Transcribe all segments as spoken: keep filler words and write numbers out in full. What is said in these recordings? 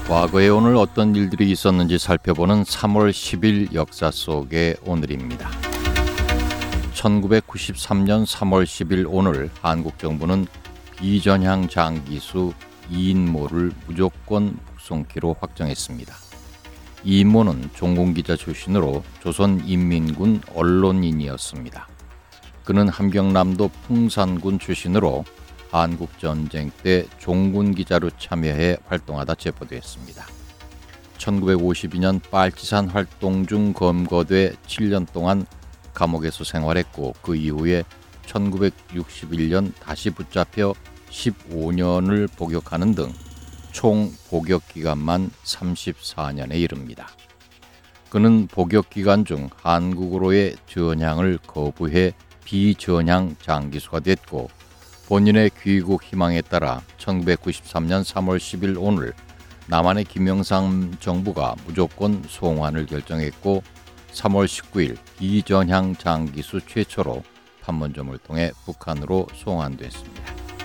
과거에 오늘 어떤 일들이 있었는지 살펴보는 삼월 십일 역사 속의 오늘입니다. 천구백구십삼 년 삼월 십일 오늘 한국 정부는 비전향 장기수 이인모를 무조건 북송키로 확정했습니다. 이인모는 종군기자 출신으로 조선인민군 언론인이었습니다. 그는 함경남도 풍산군 출신으로 한국전쟁 때 종군기자로 참여해 활동하다 체포되었습니다. 천구백오십이 년 빨치산 활동 중 검거돼 칠 년 동안 감옥에서 생활했고 그 이후에 천구백육십일 년 다시 붙잡혀 십오 년을 복역하는 등 총 복역 기간만 삼십사 년에 이릅니다. 그는 복역 기간 중 한국으로의 전향을 거부해 비전향 장기수가 됐고 본인의 귀국 희망에 따라 천구백구십삼 년 삼월 십일 오늘 남한의 김영삼 정부가 무조건 송환을 결정했고 삼월 십구일 비전향 장기수 최초로 판문점을 통해 북한으로 송환됐습니다.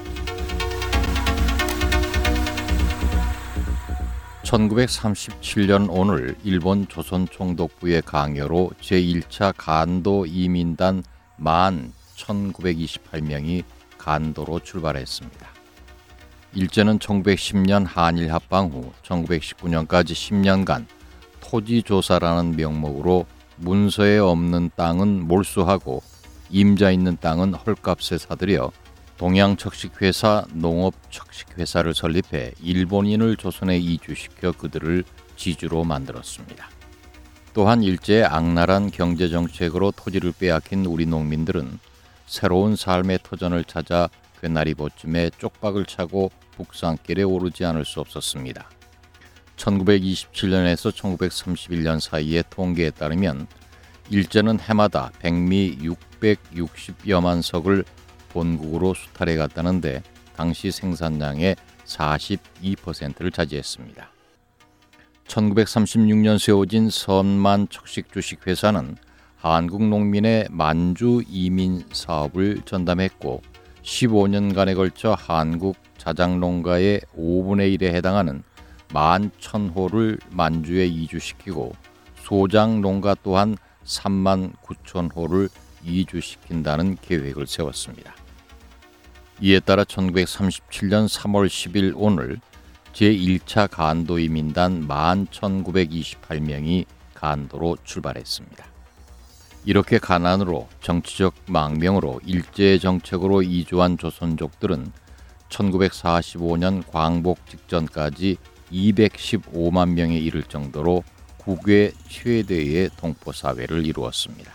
천구백삼십칠 년 오늘 일본 조선총독부의 강요로 제일 차 간도 이민단 만 천구백이십팔 명이 간도로 출발했습니다. 일제는 천구백십 년 한일 합방 후 천구백십구 년까지 십 년간 토지조사라는 명목으로 문서에 없는 땅은 몰수하고 임자 있는 땅은 헐값에 사들여 동양척식회사, 농업척식회사를 설립해 일본인을 조선에 이주시켜 그들을 지주로 만들었습니다. 또한 일제의 악랄한 경제정책으로 토지를 빼앗긴 우리 농민들은 새로운 삶의 터전을 찾아 괴나리보쯤에 쪽박을 차고 북산길에 오르지 않을 수 없었습니다. 천구백이십칠 년에서 천구백삼십일 년 사이의 통계에 따르면 일제는 해마다 백미 육백육십여만 석을 본국으로 수탈해 갔다는데 당시 생산량의 사십이 퍼센트를 차지했습니다. 천구백삼십육 년 세워진 선만척식주식회사는 한국 농민의 만주 이민 사업을 전담했고 십오 년간에 걸쳐 한국 자작농가의 오분의 일에 해당하는 만 천 호를 만주에 이주시키고 소장 농가 또한 삼만 구천 호를 이주시킨다는 계획을 세웠습니다. 이에 따라 천구백삼십칠 년 삼월 십일 오늘 제일 차 간도 이민단 만 천구백이십팔 명이 간도로 출발했습니다. 이렇게 가난으로 정치적 망명으로 일제 정책으로 이주한 조선족들은 천구백사십오 년 광복 직전까지 이백십오만 명에 이를 정도로 국외 최대의 동포사회를 이루었습니다.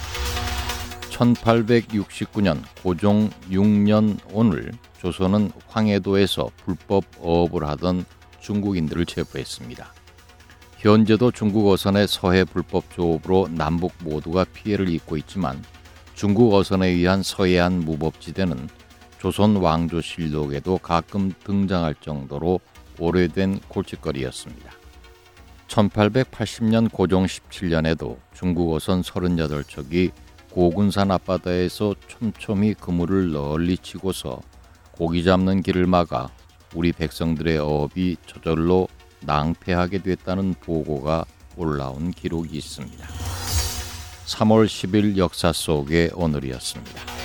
천팔백육십구 년 고종 육 년 오늘 조선은 황해도에서 불법 어업을 하던 중국인들을 체포했습니다. 현재도 중국 어선의 서해 불법 조업으로 남북 모두가 피해를 입고 있지만 중국 어선에 의한 서해안 무법지대는 조선 왕조실록에도 가끔 등장할 정도로 오래된 골칫거리였습니다. 천팔백팔십 년 고종 십칠 년에도 중국 어선 서른여덟 척이 고군산 앞바다에서 촘촘히 그물을 널리 치고서 고기 잡는 길을 막아 우리 백성들의 어업이 저절로 낭패하게 됐다는 보고가 올라온 기록이 있습니다. 삼월 십일 역사 속의 오늘이었습니다.